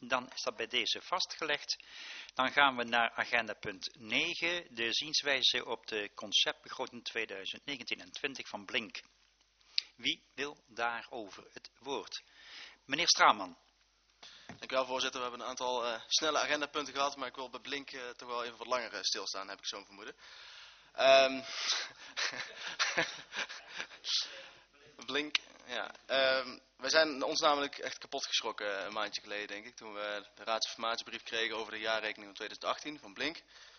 Dan is dat bij deze vastgelegd. Dan gaan we naar agenda punt 9, de zienswijze op de conceptbegroting 2019 en 20 van Blink. Wie wil daarover het woord? Meneer Straman. Dank u wel, voorzitter. We hebben een aantal snelle agendapunten gehad, maar ik wil bij Blink toch wel even wat langer stilstaan, heb ik zo'n vermoeden. Blink, ja. Wij zijn ons namelijk echt kapot geschrokken een maandje geleden, denk ik, toen we de raadsinformatiebrief kregen over de jaarrekening van 2018 van Blink.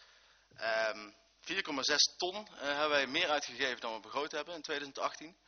4,6 ton hebben wij meer uitgegeven dan we begroot hebben in 2018.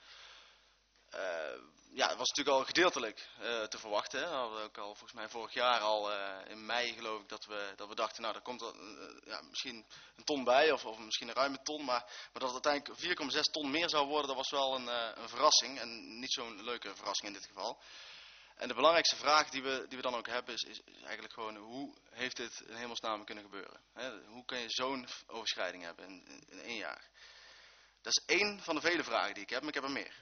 Ja, dat was natuurlijk al gedeeltelijk te verwachten. Hè. Dat hadden we ook al volgens mij vorig jaar al in mei geloof ik dat we dachten, nou daar komt er misschien een ton bij of misschien een ruime ton. Maar dat het uiteindelijk 4,6 ton meer zou worden, dat was wel een verrassing. En niet zo'n leuke verrassing in dit geval. En de belangrijkste vraag die we dan ook hebben is eigenlijk gewoon, hoe heeft dit in hemelsnaam kunnen gebeuren? Hè? Hoe kun je zo'n overschrijding hebben in 1 jaar? Dat is één van de vele vragen die ik heb, maar ik heb er meer.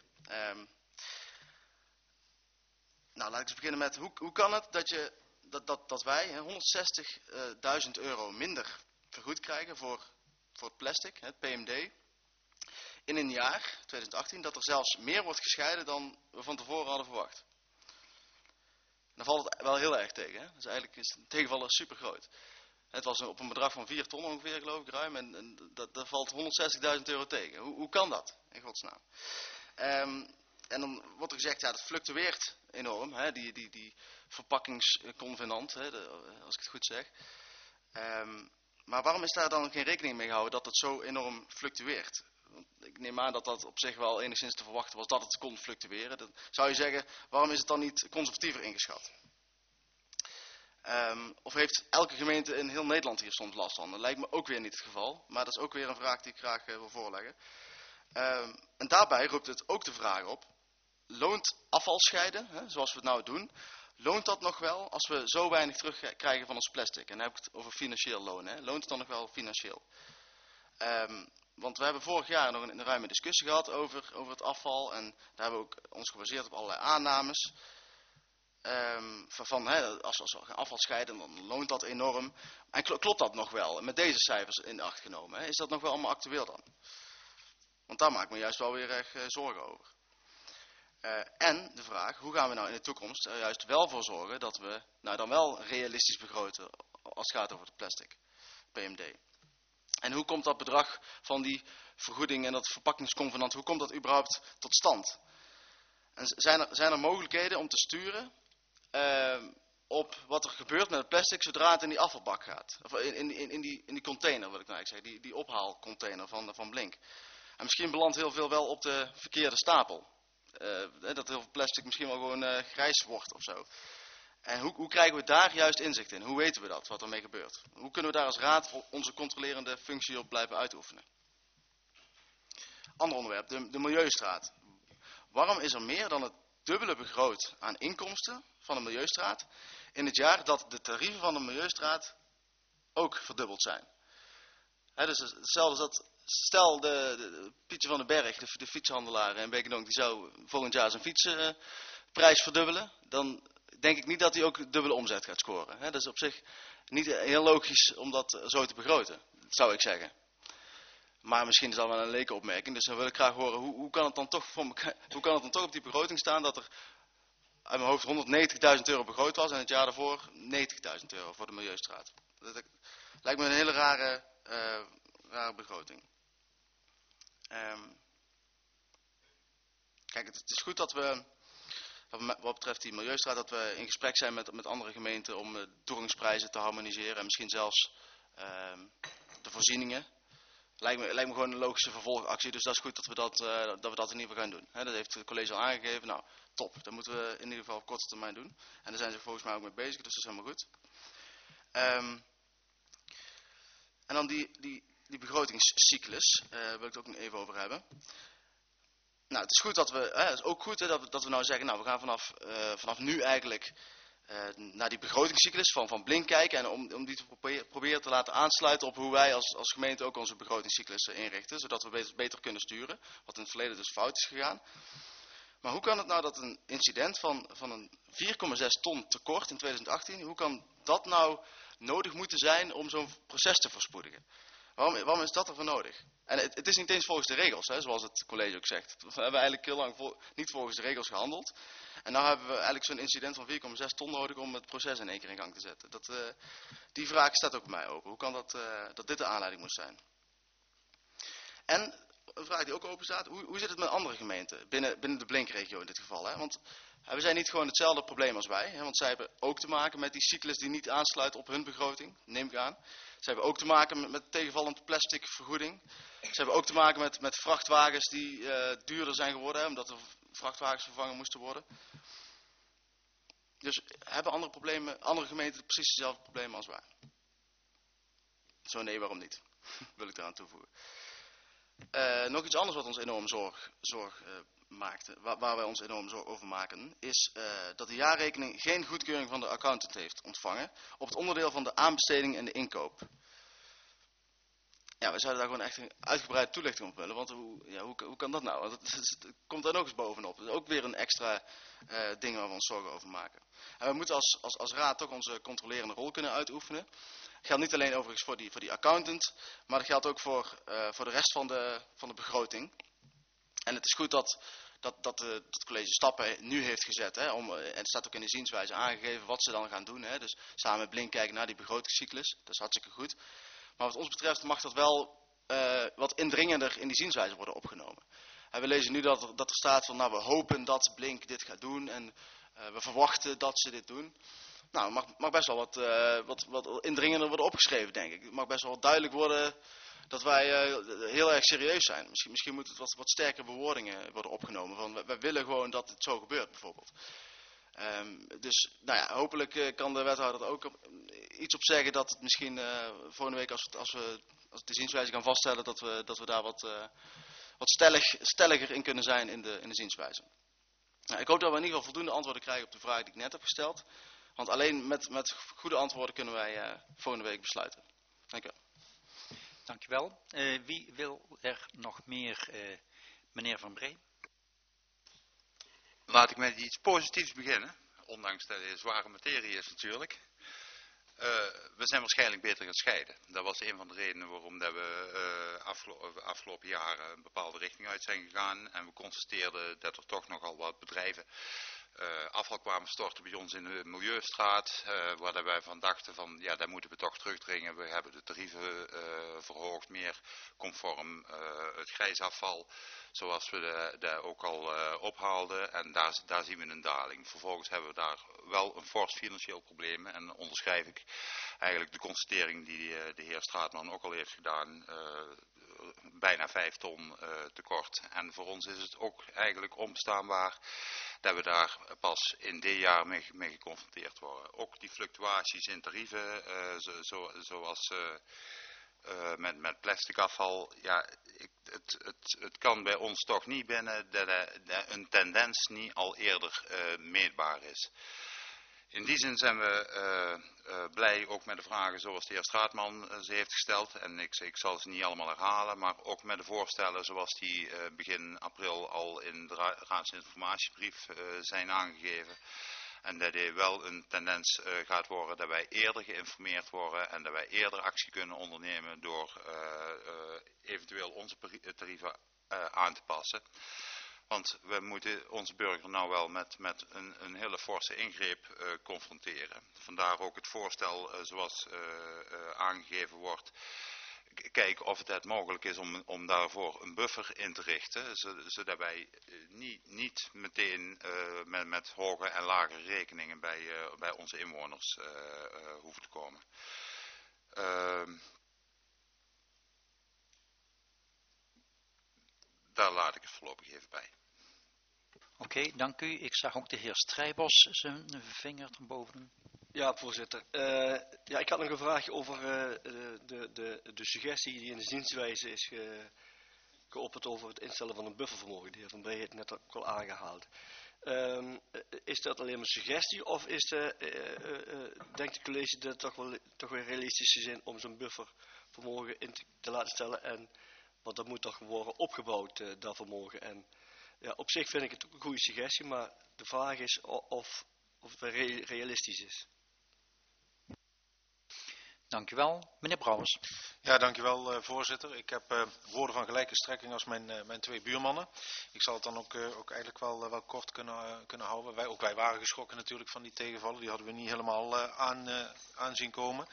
Nou, laat ik eens beginnen met, hoe kan het dat wij 160.000 euro minder vergoed krijgen voor het plastic, het PMD, in een jaar, 2018, dat er zelfs meer wordt gescheiden dan we van tevoren hadden verwacht. Dan valt het wel heel erg tegen. Hè? Dus eigenlijk is het tegenvallen super groot. Het was op een bedrag van 4 ton ongeveer, geloof ik, ruim. En dat valt 160.000 euro tegen. Hoe kan dat, in godsnaam? En dan wordt er gezegd, ja, dat fluctueert enorm. Hè? Die verpakkingsconvenant, hè? Als ik het goed zeg. Maar waarom is daar dan geen rekening mee gehouden dat het zo enorm fluctueert? Want ik neem aan dat dat op zich wel enigszins te verwachten was dat het kon fluctueren. Dan zou je zeggen, waarom is het dan niet conservatiever ingeschat? Of heeft elke gemeente in heel Nederland hier soms last van? Dat lijkt me ook weer niet het geval. Maar dat is ook weer een vraag die ik graag wil voorleggen. En daarbij roept het ook de vraag op. Loont afvalscheiden, hè, zoals we het nou doen, loont dat nog wel als we zo weinig terugkrijgen van ons plastic? En dan heb ik het over financieel lonen. Hè. Loont het dan nog wel financieel? Want we hebben vorig jaar nog een ruime discussie gehad over het afval. En daar hebben we ook ons gebaseerd op allerlei aannames. Als we gaan afval scheiden, dan loont dat enorm. En klopt dat nog wel? Met deze cijfers in acht genomen. Hè? Is dat nog wel allemaal actueel dan? Want daar maak ik me juist wel weer erg zorgen over. En de vraag, hoe gaan we nou in de toekomst er juist wel voor zorgen dat we nou dan wel realistisch begroten als het gaat over het plastic, PMD. En hoe komt dat bedrag van die vergoeding en dat verpakkingsconvenant, hoe komt dat überhaupt tot stand? En zijn er mogelijkheden om te sturen op wat er gebeurt met het plastic zodra het in die afvalbak gaat? Of in die container, wil ik nou eigenlijk zeggen, die ophaalcontainer van Blink. En misschien belandt heel veel wel op de verkeerde stapel. Dat heel veel plastic misschien wel gewoon grijs wordt of zo. En hoe krijgen we daar juist inzicht in? Hoe weten we dat, wat ermee gebeurt? Hoe kunnen we daar als raad onze controlerende functie op blijven uitoefenen? Ander onderwerp, de Milieustraat. Waarom is er meer dan het dubbele begroot aan inkomsten van de Milieustraat in het jaar dat de tarieven van de Milieustraat ook verdubbeld zijn? Dus hetzelfde als dat, stel de Pietje van den Berg, de fietshandelaar in Beekendonk, die zou volgend jaar zijn fietsprijs verdubbelen, dan denk ik niet dat hij ook dubbele omzet gaat scoren. Dat is op zich niet heel logisch om dat zo te begroten, zou ik zeggen. Maar misschien is dat wel een leke opmerking, dus dan wil ik graag horen, hoe kan het dan toch op die begroting staan dat er uit mijn hoofd 190.000 euro begroot was en het jaar daarvoor 90.000 euro voor de Milieustraat. Dat lijkt me een hele rare begroting. Kijk, het is goed dat we, wat betreft die Milieustraat, dat we in gesprek zijn met andere gemeenten om de toegangsprijzen te harmoniseren en misschien zelfs de voorzieningen. Lijkt me gewoon een logische vervolgactie, dus dat is goed dat we dat in ieder geval gaan doen. Dat heeft het college al aangegeven. Nou, top. Dat moeten we in ieder geval op korte termijn doen. En daar zijn ze volgens mij ook mee bezig, dus dat is helemaal goed. En dan die begrotingscyclus, wil ik het ook nog even over hebben. Nou, het is goed dat het is ook goed dat we nou zeggen, nou, we gaan vanaf nu eigenlijk naar die begrotingscyclus van Blink kijken en om die te proberen te laten aansluiten op hoe wij als gemeente ook onze begrotingscyclus inrichten, zodat we beter kunnen sturen, wat in het verleden dus fout is gegaan. Maar hoe kan het nou dat een incident van een 4,6 ton tekort in 2018, hoe kan dat nou nodig moeten zijn om zo'n proces te verspoedigen? Waarom is dat ervoor nodig? En het is niet eens volgens de regels, hè, zoals het college ook zegt. We hebben eigenlijk heel lang niet volgens de regels gehandeld. En nu hebben we eigenlijk zo'n incident van 4,6 ton nodig om het proces in één keer in gang te zetten. Die vraag staat ook bij mij open. Hoe kan dat dit de aanleiding moest zijn? En een vraag die ook open staat, hoe zit het met andere gemeenten binnen de Blinkregio in dit geval? Hè? Want we zijn niet gewoon hetzelfde probleem als wij. Hè? Want zij hebben ook te maken met die cyclus die niet aansluit op hun begroting, neem ik aan. Ze hebben ook te maken met tegenvallend plastic vergoeding. Ze hebben ook te maken met vrachtwagens die duurder zijn geworden, hè? Omdat er vrachtwagens vervangen moesten worden. Dus hebben andere gemeenten precies dezelfde problemen als wij? Zo nee, waarom niet? Wil ik eraan toevoegen. Nog iets anders wat ons enorm zorg maakte, waar wij ons enorm zorg over maken, is dat de jaarrekening geen goedkeuring van de accountant heeft ontvangen op het onderdeel van de aanbesteding en de inkoop. Ja, we zouden daar gewoon echt een uitgebreide toelichting op willen, want hoe kan dat nou? Want het komt daar nog eens bovenop. Dat is ook weer een extra ding waar we ons zorgen over maken. En we moeten als raad toch onze controlerende rol kunnen uitoefenen. Dat geldt niet alleen overigens voor die accountant, maar dat geldt ook voor de rest van de begroting. En het is goed dat het college stappen nu heeft gezet. Hè, en het staat ook in de zienswijze aangegeven wat ze dan gaan doen. Hè, dus samen met Blink kijken naar die begrotingscyclus. Dat is hartstikke goed. Maar wat ons betreft mag dat wel wat indringender in die zienswijze worden opgenomen. En we lezen nu dat er staat van, nou, we hopen dat Blink dit gaat doen en we verwachten dat ze dit doen. Nou, mag best wel wat indringender worden opgeschreven, denk ik. Het mag best wel duidelijk worden dat wij heel erg serieus zijn. Misschien moet het wat sterkere bewoordingen worden opgenomen. Van, wij willen gewoon dat het zo gebeurt, bijvoorbeeld. Dus nou ja, hopelijk kan de wethouder er ook iets op zeggen dat het misschien volgende week als we de zienswijze gaan vaststellen dat we daar wat stelliger in kunnen zijn in de zienswijze. Nou, ik hoop dat we in ieder geval voldoende antwoorden krijgen op de vraag die ik net heb gesteld. Want alleen met goede antwoorden kunnen wij volgende week besluiten. Dank u wel. Dankjewel. Wie wil er nog meer? Meneer Van Bree. Laat ik met iets positiefs beginnen. Ondanks dat het zware materie is natuurlijk. We zijn waarschijnlijk beter gaan scheiden. Dat was een van de redenen waarom dat we afgelopen jaren een bepaalde richting uit zijn gegaan. En we constateerden dat er toch nogal wat bedrijven afval kwamen storten bij ons in de Milieustraat. Waar wij van dachten van, ja, daar moeten we toch terugdringen. We hebben de tarieven verhoogd, meer conform het grijsafval. Zoals we dat ook al ophaalden. En daar zien we een daling. Vervolgens hebben we daar wel een fors financieel probleem. En dan onderschrijf ik eigenlijk de constatering die de heer Straatman ook al heeft gedaan. Bijna 5 ton tekort. En voor ons is het ook eigenlijk onbestaanbaar dat we daar pas in dit jaar mee geconfronteerd worden. Ook die fluctuaties in tarieven, zoals met plastic afval, ja, het kan bij ons toch niet binnen dat een tendens niet al eerder meetbaar is. In die zin zijn we blij ook met de vragen zoals de heer Straatman ze heeft gesteld. En ik zal ze niet allemaal herhalen, maar ook met de voorstellen zoals die begin april al in de raadsinformatiebrief zijn aangegeven. En dat dit wel een tendens gaat worden dat wij eerder geïnformeerd worden en dat wij eerder actie kunnen ondernemen door eventueel onze tarieven aan te passen. Want we moeten onze burger nou wel met een hele forse ingreep confronteren. Vandaar ook het voorstel zoals aangegeven wordt. Kijken of het mogelijk is om daarvoor een buffer in te richten. Zodat wij niet meteen met hoge en lage rekeningen bij onze inwoners hoeven te komen. Daar laat ik het voorlopig even bij. Oké, dank u. Ik zag ook de heer Strijbos zijn vinger erboven doen. Ja, voorzitter. Ik had nog een vraagje over de suggestie die in de zienswijze is geopperd over het instellen van een buffervermogen. De heer Van Bree heeft net ook al aangehaald. Is dat alleen maar suggestie of denkt het college dat het toch weer realistisch is om zo'n buffervermogen in te laten stellen? Want dat moet toch worden opgebouwd, dat vermogen. En Ja, op zich vind ik het ook een goede suggestie, maar de vraag is of het realistisch is. Dankjewel. Meneer Brouwers. Ja, dankjewel voorzitter. Ik heb woorden van gelijke strekking als mijn twee buurmannen. Ik zal het dan ook eigenlijk wel kort kunnen houden. Wij waren geschrokken natuurlijk van die tegenvallen. Die hadden we niet helemaal aanzien komen.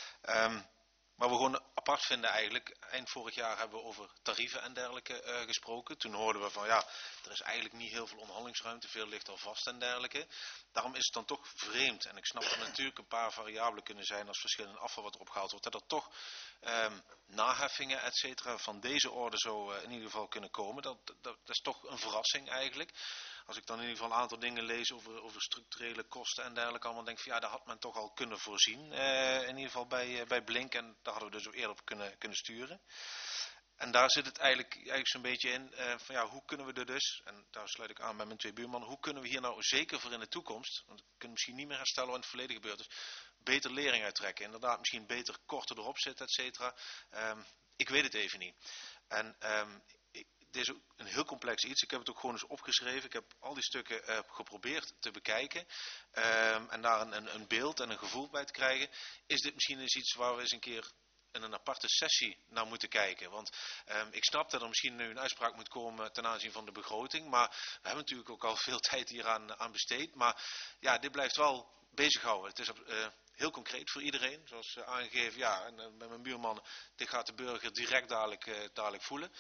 Maar we gewoon apart vinden eigenlijk, eind vorig jaar hebben we over tarieven en dergelijke gesproken. Toen hoorden we van ja, er is eigenlijk niet heel veel onderhandelingsruimte, veel ligt al vast en dergelijke. Daarom is het dan toch vreemd, en ik snap dat er natuurlijk een paar variabelen kunnen zijn als verschil in afval wat erop gehaald wordt, dat er toch naheffingen et cetera van deze orde zo in ieder geval kunnen komen. Dat is toch een verrassing eigenlijk. Als ik dan in ieder geval een aantal dingen lees over structurele kosten en dergelijke allemaal, denk ik van ja, daar had men toch al kunnen voorzien. In ieder geval bij Blink, en daar hadden we dus ook eerder op kunnen sturen. En daar zit het eigenlijk zo'n beetje in van ja, hoe kunnen we er dus, en daar sluit ik aan bij mijn twee buurmannen, hoe kunnen we hier nou zeker voor in de toekomst, want we kunnen misschien niet meer herstellen wat in het verleden gebeurd is, beter lering uittrekken. Inderdaad, misschien beter korter erop zitten, et cetera. Ik weet het even niet. En dit is ook een heel complex iets. Ik heb het ook gewoon eens opgeschreven. Ik heb al die stukken geprobeerd te bekijken. En daar een beeld en een gevoel bij te krijgen. Is dit misschien eens iets waar we eens een keer in een aparte sessie naar moeten kijken. Want ik snap dat er misschien nu een uitspraak moet komen ten aanzien van de begroting. Maar we hebben natuurlijk ook al veel tijd hier aan besteed. Maar ja, dit blijft wel bezighouden. Het is heel concreet voor iedereen. Zoals aangegeven, ja, en bij mijn buurman, dit gaat de burger direct dadelijk voelen.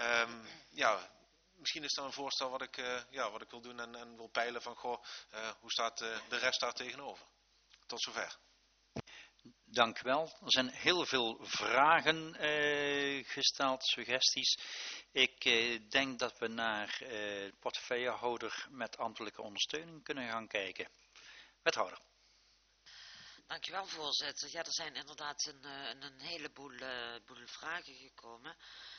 Ja, misschien is dat een voorstel wat ik wil doen en wil peilen van, goh, hoe staat de rest daar tegenover? Tot zover. Dank u wel. Er zijn heel veel vragen gesteld, suggesties. Ik denk dat we naar de portefeuillehouder met ambtelijke ondersteuning kunnen gaan kijken. Wethouder. Dankjewel, voorzitter. Ja, er zijn inderdaad een heleboel vragen gekomen.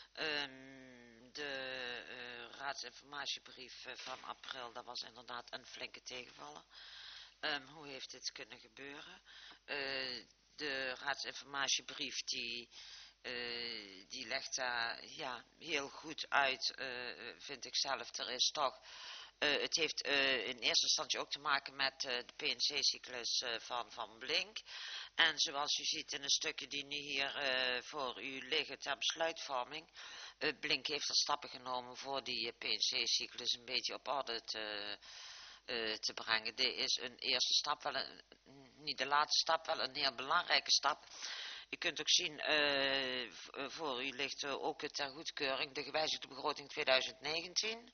De raadsinformatiebrief van april, dat was inderdaad een flinke tegenvaller. Hoe heeft dit kunnen gebeuren? De raadsinformatiebrief die legt daar ja, heel goed uit, vind ik zelf. Er is toch, het heeft in eerste instantie ook te maken met de PNC-cyclus van Blink. En zoals u ziet in de stukken die nu hier voor u liggen ter besluitvorming, Blink heeft er stappen genomen voor die PNC-cyclus een beetje op orde te brengen. Dit is een eerste stap, niet de laatste stap, wel een heel belangrijke stap. U kunt ook zien, voor u ligt ook ter goedkeuring de gewijzigde begroting 2019.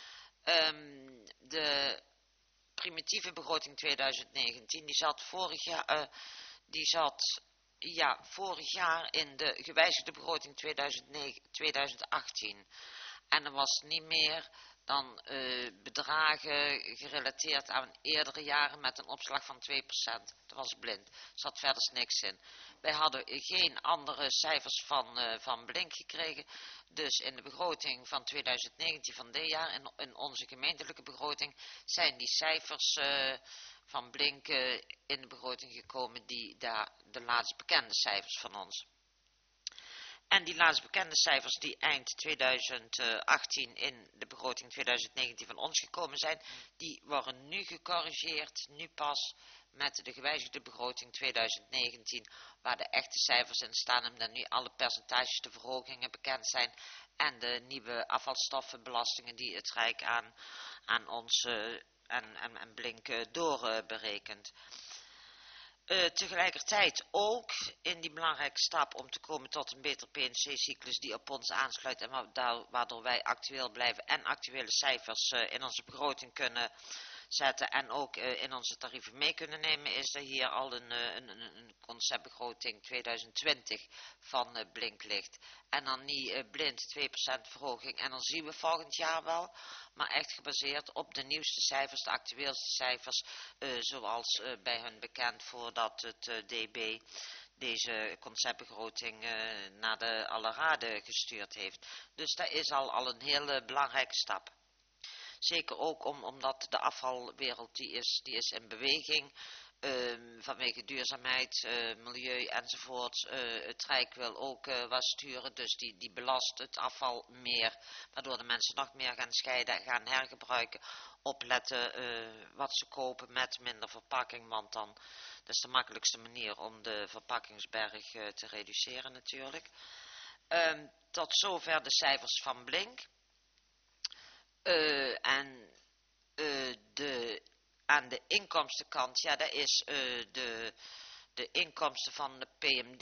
De primitieve begroting 2019, die zat vorig jaar in de gewijzigde begroting 2018. En er was niet meer dan bedragen gerelateerd aan eerdere jaren met een opslag van 2%. Dat was blind. Er zat verder niks in. Wij hadden geen andere cijfers van Blink gekregen. Dus in de begroting van 2019 van dit jaar, in onze gemeentelijke begroting, zijn die cijfers van Blink in de begroting gekomen, de laatst bekende cijfers van ons. En die laatst bekende cijfers die eind 2018 in de begroting 2019 van ons gekomen zijn, die worden nu gecorrigeerd, nu pas met de gewijzigde begroting 2019, waar de echte cijfers in staan en dan nu alle percentages, de verhogingen bekend zijn en de nieuwe afvalstoffenbelastingen die het Rijk aan ons en Blink doorberekent. Tegelijkertijd ook in die belangrijke stap om te komen tot een beter PNC-cyclus die op ons aansluit en waardoor wij actueel blijven en actuele cijfers in onze begroting kunnen zetten en ook in onze tarieven mee kunnen nemen, is er hier al een conceptbegroting 2020 van Blink ligt. En dan niet blind 2% verhoging en dan zien we volgend jaar wel, maar echt gebaseerd op de nieuwste cijfers, de actueelste cijfers, zoals bij hun bekend voordat het DB deze conceptbegroting naar de alle raden gestuurd heeft. Dus dat is al een hele belangrijke stap. Zeker ook omdat de afvalwereld die is in beweging. vanwege duurzaamheid, milieu enzovoort. Het Rijk wil ook wat sturen, dus die belast het afval meer, waardoor de mensen nog meer gaan scheiden, gaan hergebruiken, opletten wat ze kopen met minder verpakking, want dan dat is de makkelijkste manier om de verpakkingsberg te reduceren natuurlijk. Tot zover de cijfers van Blink. Aan de inkomstenkant, ja, dat is de inkomsten van de PMD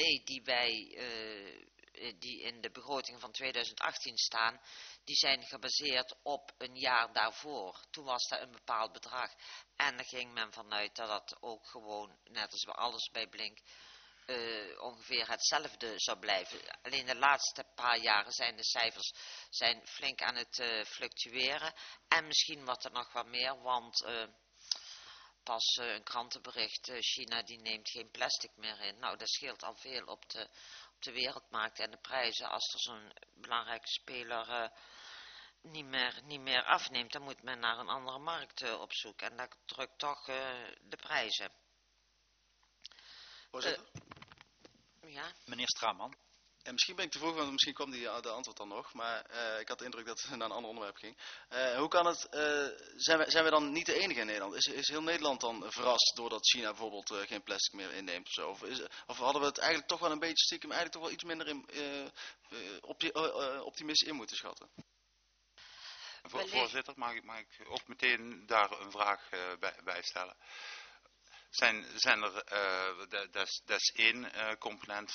die in de begroting van 2018 staan, die zijn gebaseerd op een jaar daarvoor. Toen was dat een bepaald bedrag. En daar ging men vanuit dat dat ook gewoon, net als bij alles bij Blink, ongeveer hetzelfde zou blijven. Alleen de laatste paar jaren zijn de cijfers flink aan het fluctueren. En misschien wordt er nog wat meer, want pas een krantenbericht, China die neemt geen plastic meer in. Nou, dat scheelt al veel op de wereldmarkt en de prijzen. Als er zo'n belangrijke speler niet meer afneemt, dan moet men naar een andere markt op zoek. En dat drukt toch de prijzen. Voorzitter? Ja. Meneer Straman. En misschien ben ik te vroeg, want misschien kwam de antwoord dan nog. Maar ik had de indruk dat het naar een ander onderwerp ging. Hoe kan het, zijn we dan niet de enige in Nederland? Is heel Nederland dan verrast doordat China bijvoorbeeld geen plastic meer inneemt of zo? Of hadden we het eigenlijk toch wel een beetje stiekem, eigenlijk toch wel iets minder optimistisch in moeten schatten? Voorzitter, mag ik ook meteen daar een vraag bij stellen? Zijn er, dat is één component,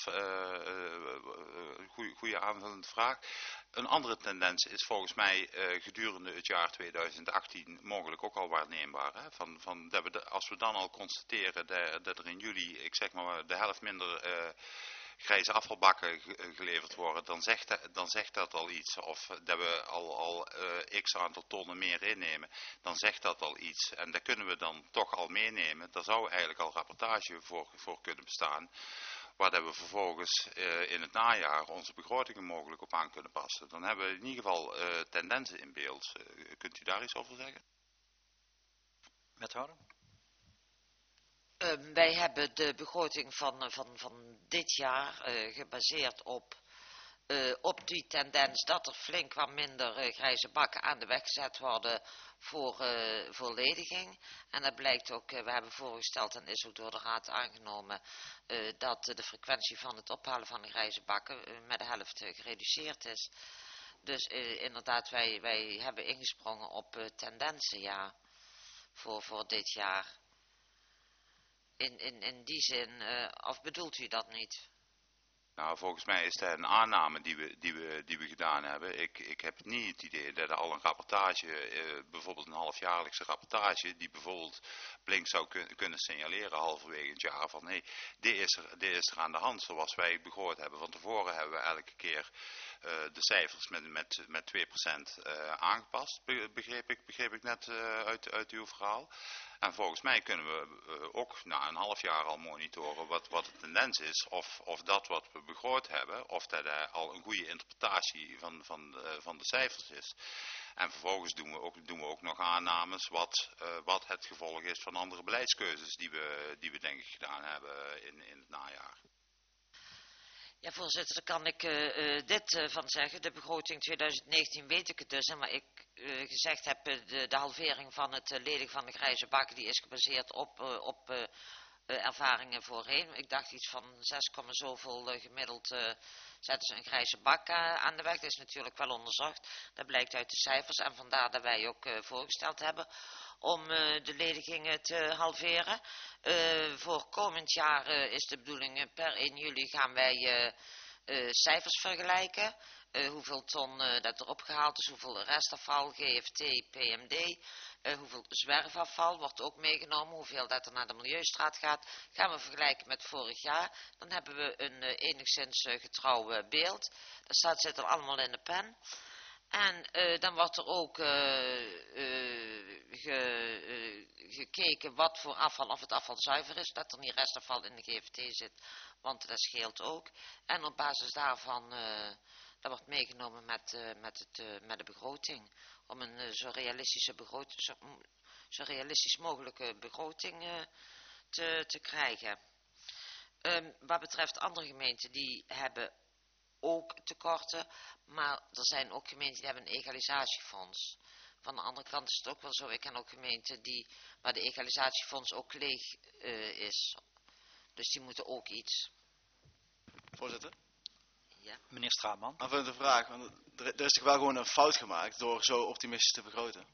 goede aanvullende vraag. Een andere tendens is volgens mij gedurende het jaar 2018 mogelijk ook al waarneembaar. Hè? Als we dan al constateren dat er in juli, ik zeg maar, de helft minder grijze afvalbakken geleverd worden, dan zegt dat al iets. Of dat we al x aantal tonnen meer innemen, dan zegt dat al iets. En dat kunnen we dan toch al meenemen. Daar zou eigenlijk al rapportage voor kunnen bestaan, waar dat we vervolgens in het najaar onze begrotingen mogelijk op aan kunnen passen. Dan hebben we in ieder geval tendensen in beeld. Kunt u daar iets over zeggen? Wethouder? Wij hebben de begroting van dit jaar gebaseerd op die tendens dat er flink wat minder grijze bakken aan de weg gezet worden voor lediging. En dat blijkt ook, we hebben voorgesteld en is ook door de Raad aangenomen, dat de frequentie van het ophalen van de grijze bakken met de helft gereduceerd is. Dus inderdaad, wij hebben ingesprongen op tendensen, ja, voor dit jaar. In die zin, of bedoelt u dat niet? Nou, volgens mij is dat een aanname die we gedaan hebben. Ik heb niet het idee dat er al een rapportage, bijvoorbeeld een halfjaarlijkse rapportage, die bijvoorbeeld Blink zou kunnen signaleren halverwege het jaar van hé, dit is er aan de hand, zoals wij begroot hebben. Van tevoren hebben we elke keer de cijfers met 2% aangepast, begreep ik net uit uw verhaal. En volgens mij kunnen we ook na een half jaar al monitoren wat de tendens is, of dat wat we begroot hebben, of dat al een goede interpretatie van de cijfers is. En vervolgens doen we ook nog aannames wat het gevolg is van andere beleidskeuzes die we denk ik gedaan hebben in het najaar. Ja, voorzitter, daar kan ik dit van zeggen. De begroting 2019 weet ik het dus. En wat ik gezegd heb, de halvering van het ledigen van de grijze bakken, die is gebaseerd op ervaringen voorheen. Ik dacht iets van 6, zoveel gemiddeld zetten ze een grijze bak aan de weg. Dat is natuurlijk wel onderzocht. Dat blijkt uit de cijfers. En vandaar dat wij ook voorgesteld hebben om de ledigingen te halveren. Voor komend jaar is de bedoeling, per 1 juli gaan wij cijfers vergelijken. Hoeveel ton dat erop gehaald is, hoeveel restafval, GFT, PMD, hoeveel zwerfafval wordt ook meegenomen, hoeveel dat er naar de Milieustraat gaat, gaan we vergelijken met vorig jaar. Dan hebben we een enigszins getrouw beeld. Dat zit er allemaal in de pen. En dan wordt er ook gekeken wat voor afval, of het afval zuiver is, dat er niet restafval in de GFT zit, want dat scheelt ook. En op basis daarvan, dat wordt meegenomen met de begroting, om een zo realistisch mogelijke begroting te krijgen. Wat betreft andere gemeenten, die hebben ook tekorten, maar er zijn ook gemeenten die hebben een egalisatiefonds. Van de andere kant is het ook wel zo, ik ken ook gemeenten waar de egalisatiefonds ook leeg is. Dus die moeten ook iets. Voorzitter? Ja. Meneer Straatman. Aanvullende vraag, want er is toch wel gewoon een fout gemaakt door zo optimistisch te begroten?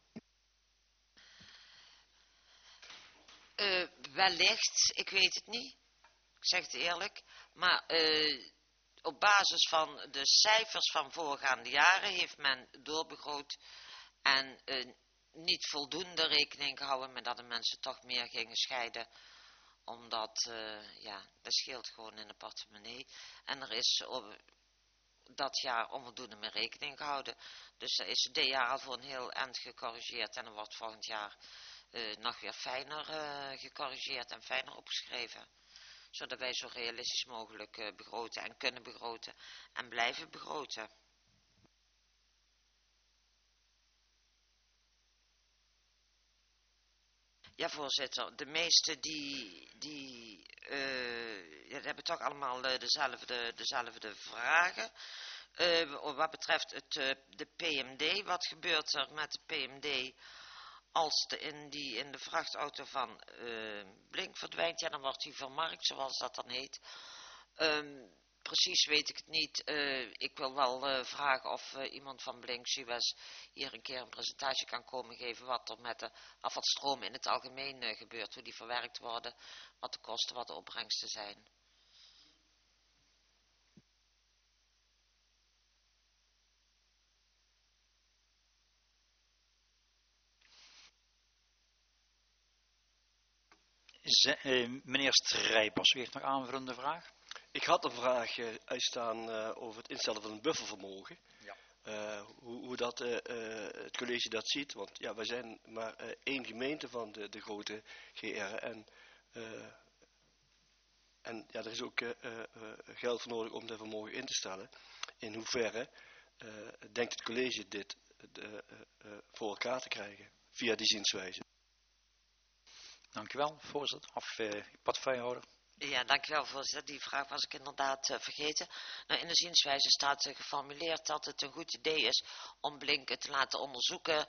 Wellicht, ik weet het niet. Ik zeg het eerlijk. Maar op basis van de cijfers van voorgaande jaren heeft men doorbegroot en niet voldoende rekening gehouden met dat de mensen toch meer gingen scheiden. Omdat, dat scheelt gewoon in de portemonnee. En er is dat jaar onvoldoende mee rekening gehouden. Dus er is dit jaar al voor een heel eind gecorrigeerd en er wordt volgend jaar nog weer fijner gecorrigeerd en fijner opgeschreven. Zodat wij zo realistisch mogelijk begroten en kunnen begroten en blijven begroten. Ja, voorzitter. De meeste die hebben toch allemaal dezelfde vragen. Wat betreft de PMD, wat gebeurt er met de PMD als in de vrachtauto van Blink verdwijnt? Ja, dan wordt die vermarkt, zoals dat dan heet. Precies weet ik het niet. Ik wil wel vragen of iemand van Blink Suez hier een keer een presentatie kan komen geven wat er met de afvalstromen in het algemeen gebeurt, hoe die verwerkt worden, wat de kosten, wat de opbrengsten zijn. Meneer Strijpers, u heeft nog aanvullende vraag? Ik had een vraag uitstaan over het instellen van een buffervermogen. Ja. Hoe dat het college dat ziet. Want ja, wij zijn maar één gemeente van de grote GR. En ja, er is ook geld voor nodig om dat vermogen in te stellen. In hoeverre denkt het college dit voor elkaar te krijgen via die zienswijze? Dank u wel, voorzitter. Of portefeuillehouder. Ja, dankjewel voorzitter. Die vraag was ik inderdaad vergeten. Nou, in de zienswijze staat geformuleerd dat het een goed idee is om Blink te laten onderzoeken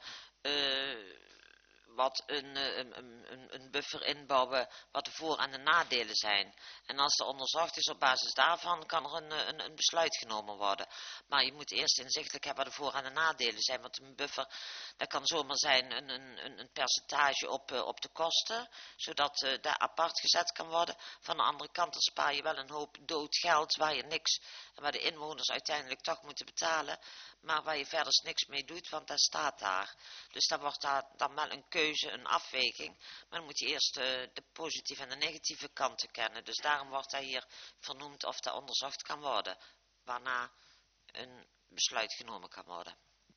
wat een buffer inbouwen, wat de voor- en de nadelen zijn. En als er onderzocht is op basis daarvan, kan er een besluit genomen worden. Maar je moet eerst inzichtelijk hebben wat de voor- en de nadelen zijn. Want een buffer, dat kan zomaar zijn een percentage op de kosten, zodat daar apart gezet kan worden. Van de andere kant, dan spaar je wel een hoop dood geld waar je niks, en waar de inwoners uiteindelijk toch moeten betalen, maar waar je verder niks mee doet, want dat staat daar. Dus dan wordt daar dan wel een keuze, een afweging, maar dan moet je eerst de positieve en de negatieve kanten kennen. Dus daarom wordt hij hier vernoemd of dat onderzocht kan worden, waarna een besluit genomen kan worden.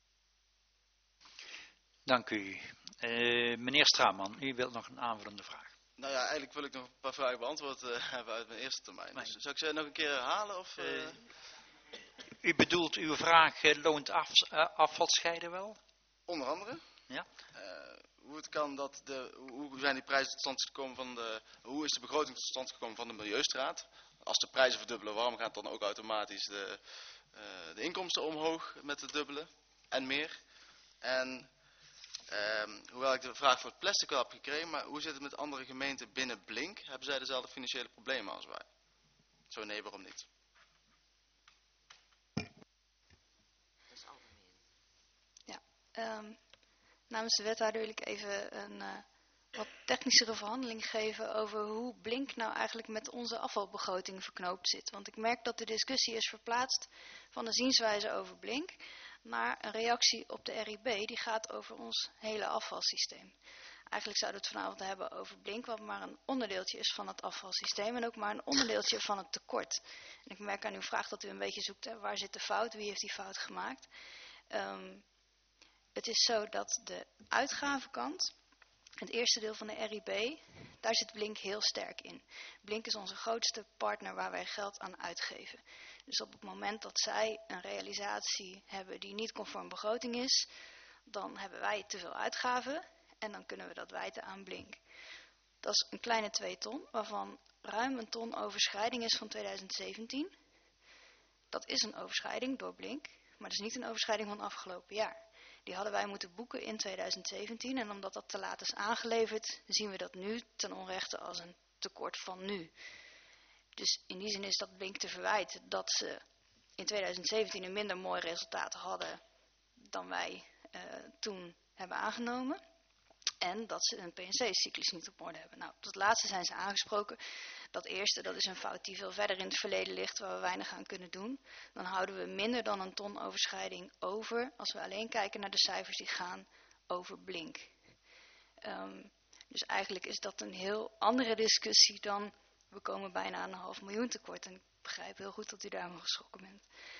Dank u. Meneer Straatman, u wilt nog een aanvullende vraag. Nou ja, eigenlijk wil ik nog een paar vragen beantwoord hebben uit mijn eerste termijn. Dus zou ik ze nog een keer herhalen? Of, U bedoelt uw vraag, loont afvalscheiden wel? Onder andere? Ja. Hoe het kan dat hoe zijn die prijzen tot stand gekomen hoe is de begroting tot stand gekomen van de Milieustraat? Als de prijzen verdubbelen, waarom gaat dan ook automatisch de inkomsten omhoog met het dubbelen en meer? En hoewel ik de vraag voor het plastic al heb gekregen, maar hoe zit het met andere gemeenten binnen Blink? Hebben zij dezelfde financiële problemen als wij? Zo nee, waarom niet? Dat is algemeen. Ja, namens de wethouder wil ik even een wat technischere verhandeling geven over hoe Blink nou eigenlijk met onze afvalbegroting verknoopt zit. Want ik merk dat de discussie is verplaatst van de zienswijze over Blink naar een reactie op de RIB, die gaat over ons hele afvalsysteem. Eigenlijk zouden we het vanavond hebben over Blink, wat maar een onderdeeltje is van het afvalsysteem en ook maar een onderdeeltje van het tekort. En ik merk aan uw vraag dat u een beetje zoekt, waar zit de fout, wie heeft die fout gemaakt. Het is zo dat de uitgavenkant, het eerste deel van de RIB, daar zit Blink heel sterk in. Blink is onze grootste partner waar wij geld aan uitgeven. Dus op het moment dat zij een realisatie hebben die niet conform begroting is, dan hebben wij te veel uitgaven en dan kunnen we dat wijten aan Blink. Dat is een kleine 2 ton, waarvan ruim een ton overschrijding is van 2017. Dat is een overschrijding door Blink, maar dat is niet een overschrijding van afgelopen jaar. Die hadden wij moeten boeken in 2017 en omdat dat te laat is aangeleverd, zien we dat nu ten onrechte als een tekort van nu. Dus in die zin is dat Blink te verwijten dat ze in 2017 een minder mooi resultaat hadden dan wij toen hebben aangenomen. En dat ze een PNC-cyclus niet op orde hebben. Nou, dat laatste zijn ze aangesproken. Dat eerste, dat is een fout die veel verder in het verleden ligt, waar we weinig aan kunnen doen. Dan houden we minder dan een ton overschrijding over, als we alleen kijken naar de cijfers die gaan over Blink. Dus eigenlijk is dat een heel andere discussie dan, we komen bijna aan een 500.000 tekort. En ik begrijp heel goed dat u daarvan geschrokken bent.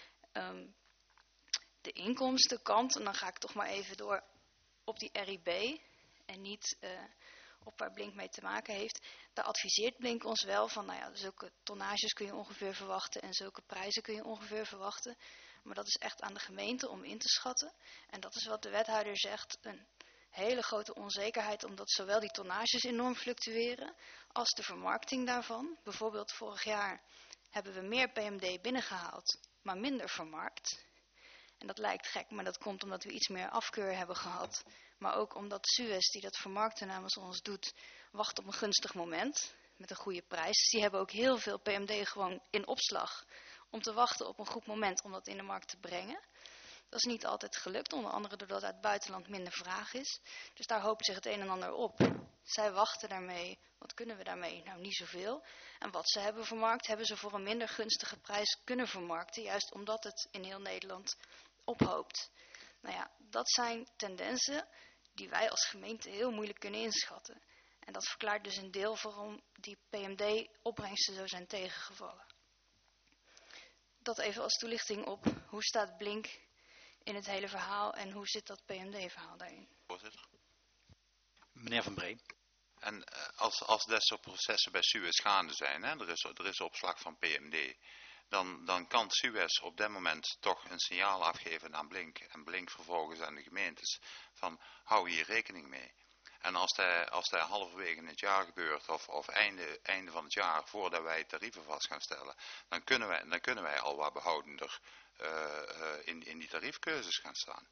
De inkomstenkant, en dan ga ik toch maar even door op die RIB en niet op waar Blink mee te maken heeft. Daar adviseert Blink ons wel van, nou ja, zulke tonnages kun je ongeveer verwachten en zulke prijzen kun je ongeveer verwachten. Maar dat is echt aan de gemeente om in te schatten. En dat is wat de wethouder zegt, een hele grote onzekerheid, omdat zowel die tonnages enorm fluctueren als de vermarkting daarvan. Bijvoorbeeld vorig jaar hebben we meer PMD binnengehaald, maar minder vermarkt. En dat lijkt gek, maar dat komt omdat we iets meer afkeur hebben gehad. Maar ook omdat Suez, die dat vermarkten namens ons doet, wacht op een gunstig moment met een goede prijs. Dus die hebben ook heel veel PMD gewoon in opslag om te wachten op een goed moment om dat in de markt te brengen. Dat is niet altijd gelukt, onder andere doordat uit het buitenland minder vraag is. Dus daar hoopt zich het een en ander op. Zij wachten daarmee. Wat kunnen we daarmee? Nou, niet zoveel. En wat ze hebben vermarkt, hebben ze voor een minder gunstige prijs kunnen vermarkten. Juist omdat het in heel Nederland ophoopt. Nou ja, dat zijn tendensen die wij als gemeente heel moeilijk kunnen inschatten. En dat verklaart dus een deel waarom die PMD-opbrengsten zo zijn tegengevallen. Dat even als toelichting op hoe staat Blink in het hele verhaal en hoe zit dat PMD-verhaal daarin. Voorzitter. Meneer Van Bree. En als dit soort processen bij Suez gaande zijn, hè, er is opslag van PMD, dan kan Suez op dit moment toch een signaal afgeven aan Blink en Blink vervolgens aan de gemeentes van hou hier rekening mee. En als dat halverwege het jaar gebeurt of einde van het jaar voordat wij tarieven vast gaan stellen, dan kunnen wij al wat behoudender in die tariefkeuzes gaan staan.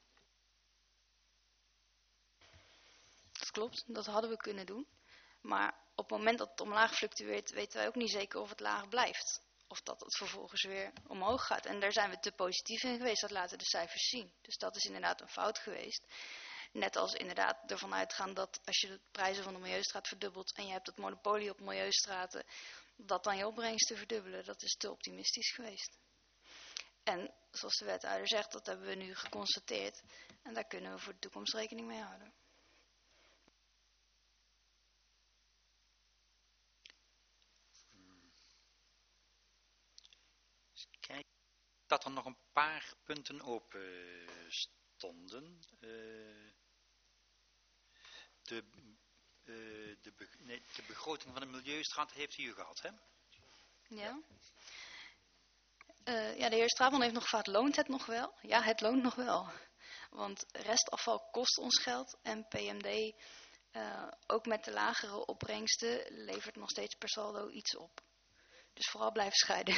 Dat klopt, dat hadden we kunnen doen. Maar op het moment dat het omlaag fluctueert, weten wij ook niet zeker of het laag blijft. Of dat het vervolgens weer omhoog gaat. En daar zijn we te positief in geweest, dat laten de cijfers zien. Dus dat is inderdaad een fout geweest. Net als inderdaad ervan uitgaan dat als je de prijzen van de milieustraat verdubbelt en je hebt het monopolie op milieustraten, dat dan je opbrengsten verdubbelen. Dat is te optimistisch geweest. En zoals de wethouder zegt, dat hebben we nu geconstateerd. En daar kunnen we voor de toekomst rekening mee houden. Kijk, dat er nog een paar punten open stonden. De begroting van de Milieustraat heeft u gehad, hè? Ja. Ja, de heer Strabon heeft nog gevraagd, loont het nog wel? Ja, het loont nog wel. Want restafval kost ons geld en PMD, ook met de lagere opbrengsten, levert nog steeds per saldo iets op. Dus vooral blijven scheiden.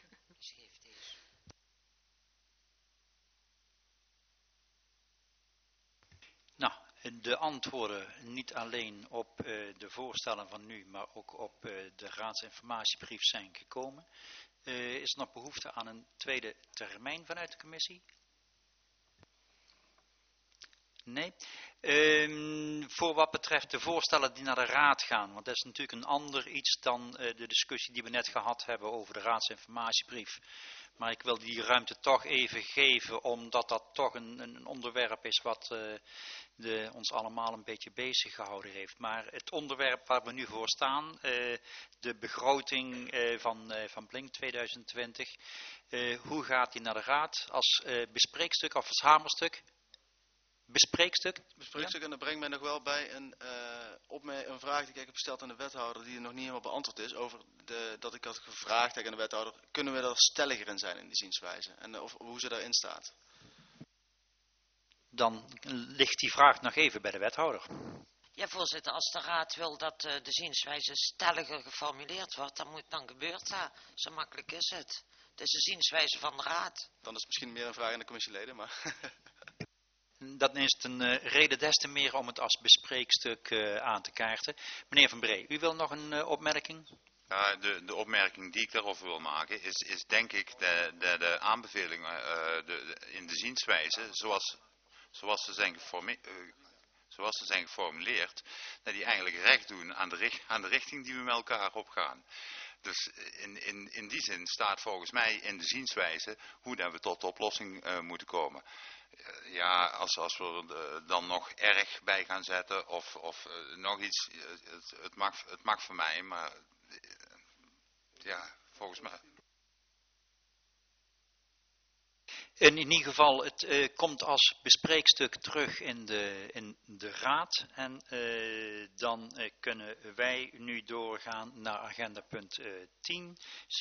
Nou, de antwoorden niet alleen op de voorstellen van nu, maar ook op de raadsinformatiebrief zijn gekomen. Is er nog behoefte aan een tweede termijn vanuit de commissie? Nee. Voor wat betreft de voorstellen die naar de raad gaan, want dat is natuurlijk een ander iets dan de discussie die we net gehad hebben over de raadsinformatiebrief. Maar ik wil die ruimte toch even geven, omdat dat toch een onderwerp is wat ons allemaal een beetje bezig gehouden heeft. Maar het onderwerp waar we nu voor staan, de begroting van Blink 2020, hoe gaat die naar de raad als bespreekstuk of als hamerstuk? Bespreekstuk? Bespreekstuk, en dat brengt mij nog wel bij een vraag die ik heb gesteld aan de wethouder, die nog niet helemaal beantwoord is, over dat ik had gevraagd aan de wethouder, kunnen we er stelliger in zijn in die zienswijze? En hoe ze daarin staat. Dan ligt die vraag nog even bij de wethouder. Ja, voorzitter, als de raad wil dat de zienswijze stelliger geformuleerd wordt, dan gebeurt dat. Zo makkelijk is het. Het is de zienswijze van de raad. Dan is het misschien meer een vraag aan de commissieleden, maar... Dan is het een reden des te meer om het als bespreekstuk aan te kaarten. Meneer Van Bree, u wil nog een opmerking? Ja, de opmerking die ik daarover wil maken is denk ik de aanbevelingen in de zienswijze, zoals ze zijn geformuleerd, dat die eigenlijk recht doen aan de richting die we met elkaar op gaan. Dus in die zin staat volgens mij in de zienswijze hoe dat we tot de oplossing moeten komen. Ja, als we er dan nog erg bij gaan zetten of nog iets, het mag voor mij, maar ja, volgens mij. In ieder geval, het komt als bespreekstuk terug in de raad. En dan kunnen wij nu doorgaan naar agenda punt 10.